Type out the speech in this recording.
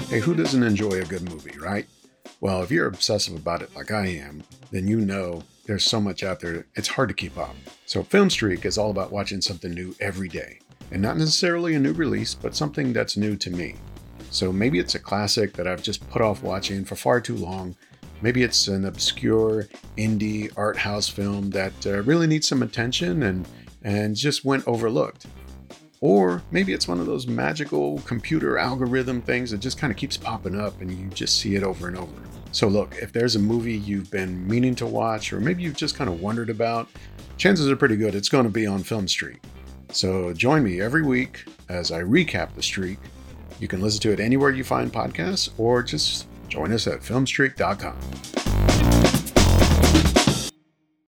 Hey, who doesn't enjoy a good movie, right? Well, if you're obsessive about it like I am, then you know there's so much out there, it's hard to keep up. So Film Streak is all about watching something new every day. And not necessarily a new release, but something that's new to me. So maybe it's a classic that I've just put off watching for far too long. Maybe it's an obscure indie art house film that really needs some attention and just went overlooked. Or maybe it's one of those magical computer algorithm things that just kind of keeps popping up and you just see it over and over. So look, if there's a movie you've been meaning to watch, or maybe you've just kind of wondered about, chances are pretty good it's going to be on Film Streak. So join me every week as I recap the streak. You can listen to it anywhere you find podcasts, or just join us at filmstreak.com.